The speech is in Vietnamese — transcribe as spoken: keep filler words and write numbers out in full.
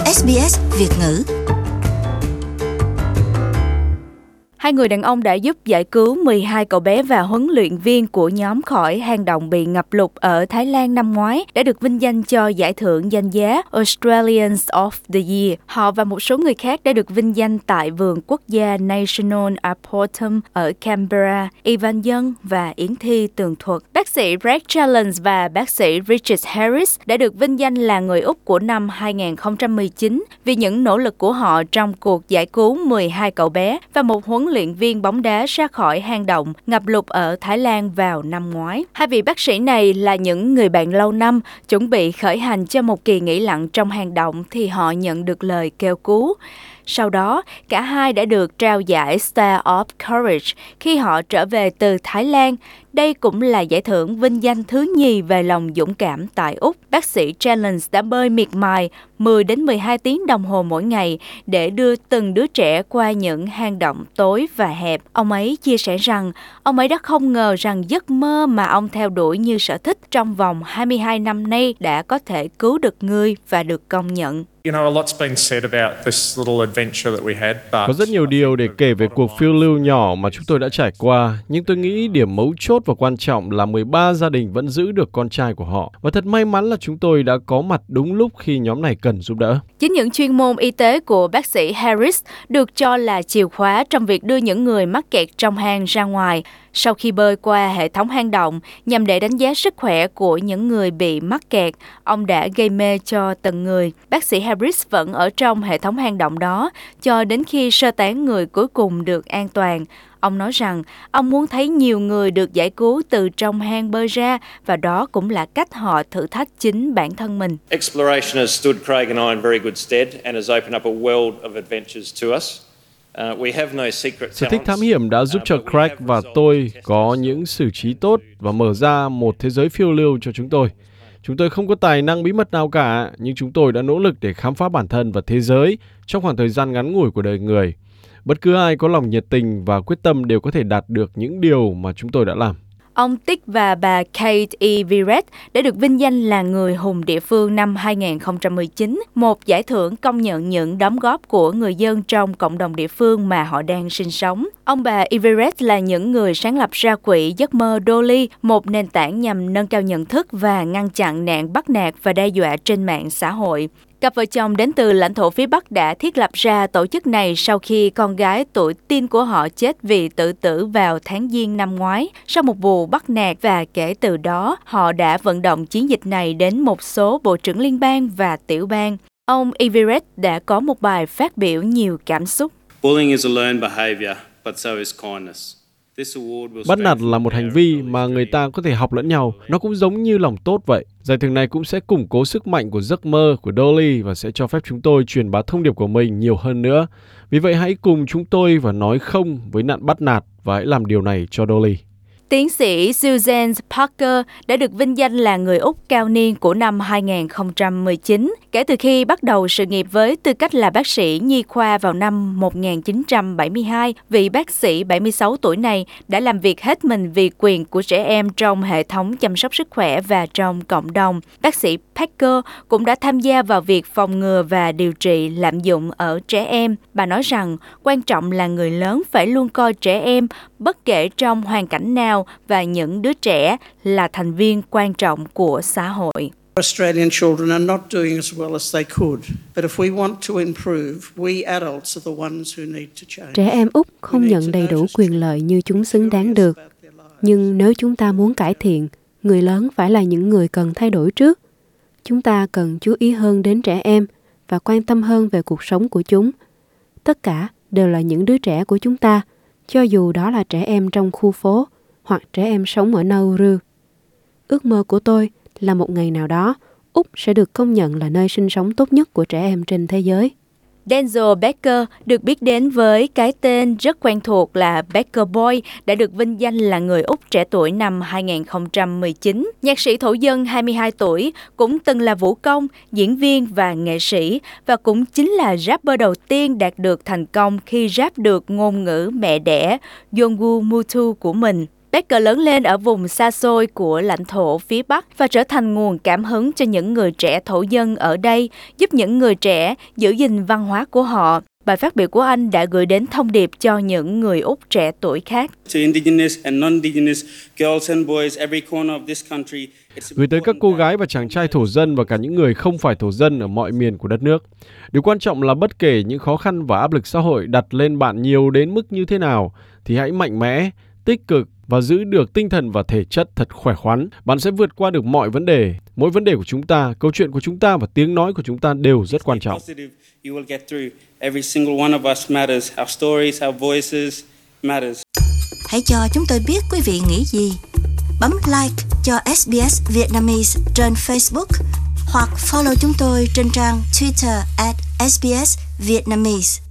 ét bê ét Việt ngữ. Hai người đàn ông đã giúp giải cứu mười hai cậu bé và huấn luyện viên của nhóm khỏi hang động bị ngập lụt ở Thái Lan năm ngoái đã được vinh danh cho giải thưởng danh giá Australians of the Year. Họ và một số người khác đã được vinh danh tại Vườn Quốc gia National Arboretum ở Canberra. Ivan Dân và Yến Thi tường thuật. Bác sĩ Brad Challenge và bác sĩ Richard Harris đã được vinh danh là người Úc của năm hai không một chín vì những nỗ lực của họ trong cuộc giải cứu mười hai cậu bé và một huấn luyện viên bóng đá ra khỏi hang động ngập lụt ở Thái Lan vào năm ngoái. Hai vị bác sĩ này là những người bạn lâu năm, chuẩn bị khởi hành cho một kỳ nghỉ lặn trong hang động thì họ nhận được lời kêu cứu. Sau đó, cả hai đã được trao giải Star of Courage khi họ trở về từ Thái Lan. Đây cũng là giải thưởng vinh danh thứ nhì về lòng dũng cảm tại Úc. Bác sĩ Challenge đã bơi miệt mài mười đến mười hai tiếng đồng hồ mỗi ngày để đưa từng đứa trẻ qua những hang động tối và hẹp. Ông ấy chia sẻ rằng ông ấy đã không ngờ rằng giấc mơ mà ông theo đuổi như sở thích trong vòng hai mươi hai năm nay đã có thể cứu được người và được công nhận. Có rất nhiều điều để kể về cuộc phiêu lưu nhỏ mà chúng tôi đã trải qua, nhưng tôi nghĩ điểm mấu chốt và quan trọng là mười ba gia đình vẫn giữ được con trai của họ. Và thật may mắn là chúng tôi đã có mặt đúng lúc khi nhóm này cần giúp đỡ. Chính những chuyên môn y tế của bác sĩ Harris được cho là chìa khóa trong việc đưa những người mắc kẹt trong hang ra ngoài. Sau khi bơi qua hệ thống hang động nhằm để đánh giá sức khỏe của những người bị mắc kẹt, ông đã gây mê cho từng người. Bác sĩ Harris vẫn ở trong hệ thống hang động đó cho đến khi sơ tán người cuối cùng được an toàn. Ông nói rằng ông muốn thấy nhiều người được giải cứu từ trong hang bơi ra và đó cũng là cách họ thử thách chính bản thân mình. Exploration has stood Craig and I in very good stead and has opened up a world of adventures to us. Sở thích thám hiểm đã giúp cho Craig và tôi có những xử trí tốt và mở ra một thế giới phiêu lưu cho chúng tôi. Chúng tôi không có tài năng bí mật nào cả, nhưng chúng tôi đã nỗ lực để khám phá bản thân và thế giới trong khoảng thời gian ngắn ngủi của đời người. Bất cứ ai có lòng nhiệt tình và quyết tâm đều có thể đạt được những điều mà chúng tôi đã làm. Ông Tick và bà Kate E. Viret đã được vinh danh là người hùng địa phương năm hai không một chín, một giải thưởng công nhận những đóng góp của người dân trong cộng đồng địa phương mà họ đang sinh sống. Ông bà Everett là những người sáng lập ra quỹ Giấc mơ Dolly, một nền tảng nhằm nâng cao nhận thức và ngăn chặn nạn bắt nạt và đe dọa trên mạng xã hội. Cặp vợ chồng đến từ lãnh thổ phía Bắc đã thiết lập ra tổ chức này sau khi con gái tuổi teen của họ chết vì tự tử vào tháng Giêng năm ngoái sau một vụ bắt nạt, và kể từ đó họ đã vận động chiến dịch này đến một số bộ trưởng liên bang và tiểu bang. Ông Everett đã có một bài phát biểu nhiều cảm xúc. Bullying is a learned behavior, but so is kindness. Bắt nạt là một hành vi mà người ta có thể học lẫn nhau, nó cũng giống như lòng tốt vậy. Giải thưởng này cũng sẽ củng cố sức mạnh của giấc mơ của Dolly và sẽ cho phép chúng tôi truyền bá thông điệp của mình nhiều hơn nữa. Vì vậy hãy cùng chúng tôi và nói không với nạn bắt nạt và hãy làm điều này cho Dolly. Tiến sĩ Susan Parker đã được vinh danh là người Úc cao niên của năm hai không một chín kể từ khi bắt đầu sự nghiệp với tư cách là bác sĩ nhi khoa vào năm một nghìn chín trăm bảy mươi hai. Vị bác sĩ bảy mươi sáu tuổi này đã làm việc hết mình vì quyền của trẻ em trong hệ thống chăm sóc sức khỏe và trong cộng đồng. Bác sĩ Parker cũng đã tham gia vào việc phòng ngừa và điều trị lạm dụng ở trẻ em. Bà nói rằng quan trọng là người lớn phải luôn coi trẻ em bất kể trong hoàn cảnh nào, và những đứa trẻ là thành viên quan trọng của xã hội. Australian children are not doing as well as they could, but if we want to improve, we adults are the ones who need to change. Trẻ em Úc không nhận đầy đủ quyền lợi như chúng xứng đáng được. Nhưng nếu chúng ta muốn cải thiện, người lớn phải là những người cần thay đổi trước. Chúng ta cần chú ý hơn đến trẻ em và quan tâm hơn về cuộc sống của chúng. Tất cả đều là những đứa trẻ của chúng ta, cho dù đó là trẻ em trong khu phố hoặc trẻ em sống ở Nauru. Ước mơ của tôi là một ngày nào đó, Úc sẽ được công nhận là nơi sinh sống tốt nhất của trẻ em trên thế giới. Denzel Baker được biết đến với cái tên rất quen thuộc là Baker Boy đã được vinh danh là người Úc trẻ tuổi năm hai không một chín. Nhạc sĩ thổ dân hai mươi hai tuổi, cũng từng là vũ công, diễn viên và nghệ sĩ, và cũng chính là rapper đầu tiên đạt được thành công khi rap được ngôn ngữ mẹ đẻ Yolngu Mutu của mình. Becker lớn lên ở vùng xa xôi của lãnh thổ phía Bắc và trở thành nguồn cảm hứng cho những người trẻ thổ dân ở đây, giúp những người trẻ giữ gìn văn hóa của họ. Bài phát biểu của anh đã gửi đến thông điệp cho những người Úc trẻ tuổi khác. Gửi tới các cô gái và chàng trai thổ dân và cả những người không phải thổ dân ở mọi miền của đất nước. Điều quan trọng là bất kể những khó khăn và áp lực xã hội đặt lên bạn nhiều đến mức như thế nào, thì hãy mạnh mẽ, tích cực và giữ được tinh thần và thể chất thật khỏe khoắn. Bạn sẽ vượt qua được mọi vấn đề. Mỗi vấn đề của chúng ta, câu chuyện của chúng ta và tiếng nói của chúng ta đều rất quan trọng. Hãy cho chúng tôi biết quý vị nghĩ gì. Bấm like cho ét bê ét Vietnamese trên Facebook hoặc follow chúng tôi trên trang Twitter at ét bê ét Vietnamese.